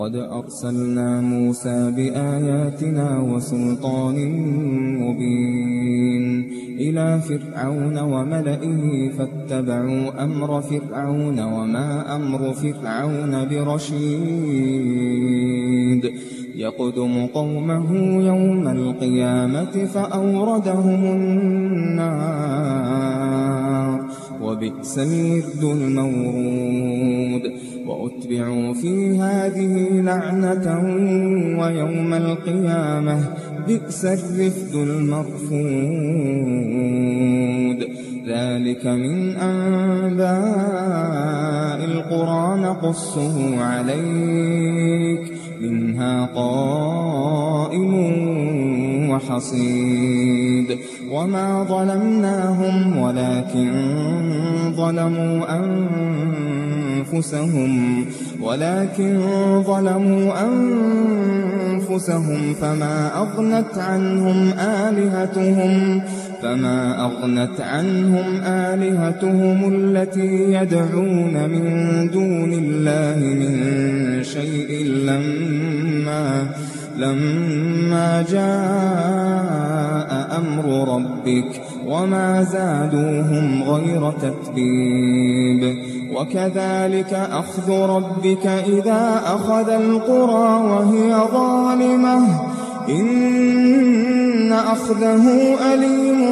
قد أرسلنا موسى بآياتنا وسلطان مبين إلى فرعون وملئه فاتبعوا أمر فرعون وما أمر فرعون برشيد يقدم قومه يوم القيامة فأوردهم النار وبئس الورد المورود وأتبعوا في هذه لعنة ويوم القيامة بئس الرفد المرفود ذلك من أنباء القرى نقصه عليك منها قائم وحصيد وما ظلمناهم ولكن ظلموا أنفسهم فما أغنت عنهم آلهتهم التي يدعون من دون الله من شيء لما جاء أمر ربك وما زادوهم غير تتبيب وكذلك أخذ ربك إذا أخذ القرى وهي ظالمة إن أخذه أليم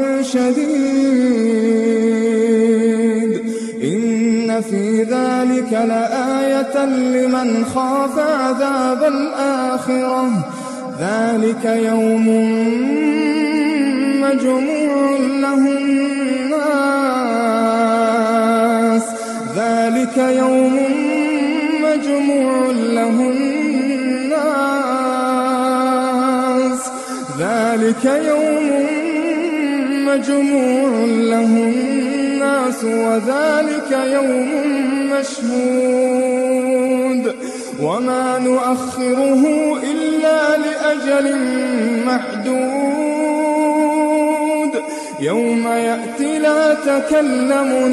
شديد إن في ذلك لآية لمن خاف عذاب الآخرة ذلك يوم مجموع له الناس وذلك يوم مشهود وما نؤخره إلا لأجل محدود يوم يأتي لا تكلم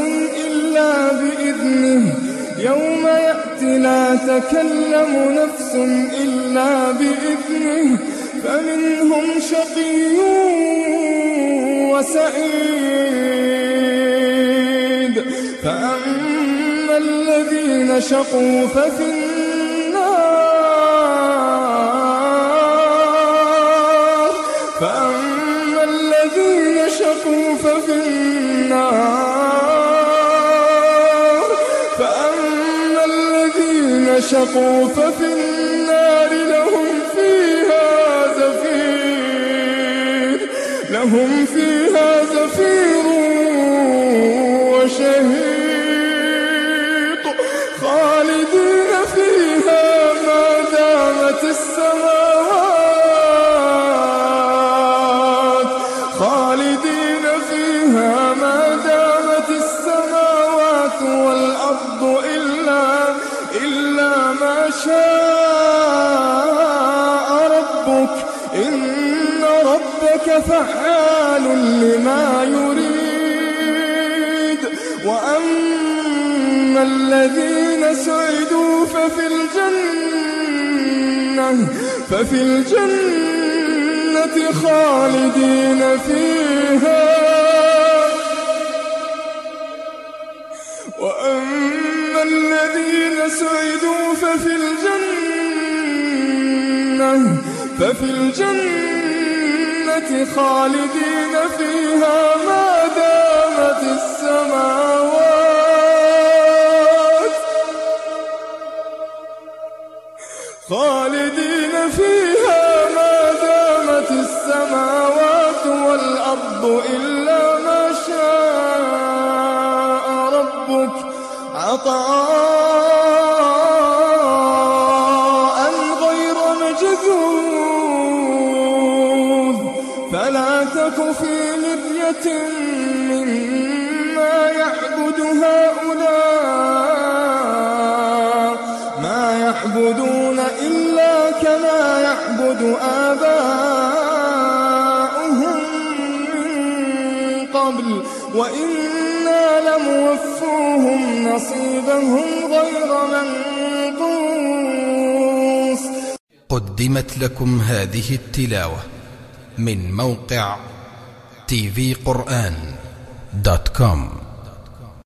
نفس إلا بإذنه فمنهم شقي وسعيد فأما الذين شقوا ففي النار لهم فيها زفير وشهيق خالدين فيها ما دامت السماوات والأرض إلا ما شاء ربك إن ربك فعال لما يريد وأما الذين سعدوا ففي الجنة خالدين فيها وأما الذين سعدوا ففي الجنة خالدين فيها ما دامت السماوات والأرض إلا ما شاء ربك عطاء غير مجذوذ فلا تك في مرية مما يعبد هؤلاء ما يعبدون إلا كما يعبد آباؤهم من قبل وإنا لموفوهم نصيبهم غير منقوص قدمت لكم هذه التلاوة من موقع tvquran.com.